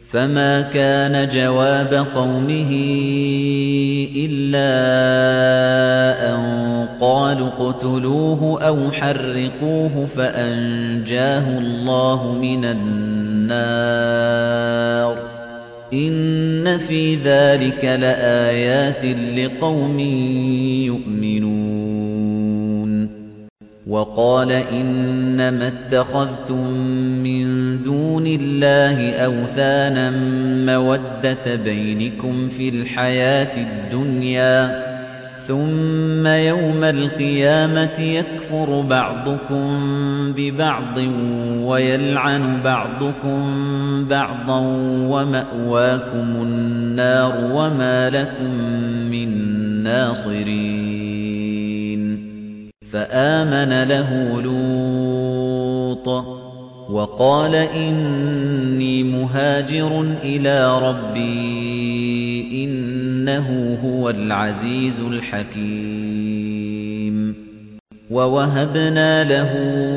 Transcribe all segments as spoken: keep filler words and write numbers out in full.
فما كان جواب قومه إلا أن قالوا اقتلوه أو حرقوه فأنجاه الله من النار إن في ذلك لآيات لقوم يؤمنون وقال إنما اتخذتم من دون الله أوثانا مودة بينكم في الحياة الدنيا ثم يوم القيامة يكفر بعضكم ببعض ويلعن بعضكم بعضا ومأواكم النار وما لكم من ناصرين فآمن له لوط وقال إني مهاجر إلى ربي إنه هو العزيز الحكيم ووهبنا له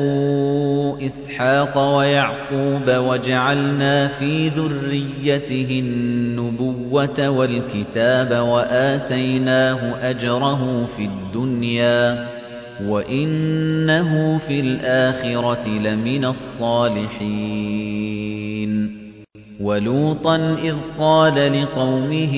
إسحاق ويعقوب وجعلنا في ذريته النبوة والكتاب وآتيناه أجره في الدنيا وإنه في الآخرة لمن الصالحين ولوطا إذ قال لقومه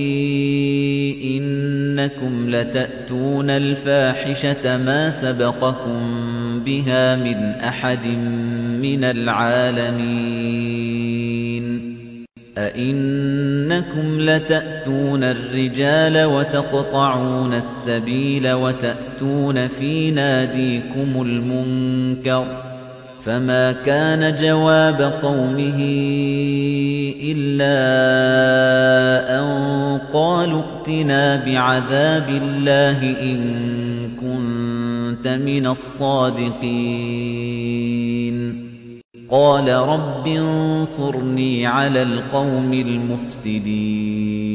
إنكم لتأتون الفاحشة ما سبقكم بها من أحد من العالمين أئنكم لتأتون الرجال وتقطعون السبيل وتأتون في ناديكم المنكر فما كان جواب قومه إلا أن قالوا ائتنا بعذاب الله إن كنت من الصادقين قال رب انصرني على القوم المفسدين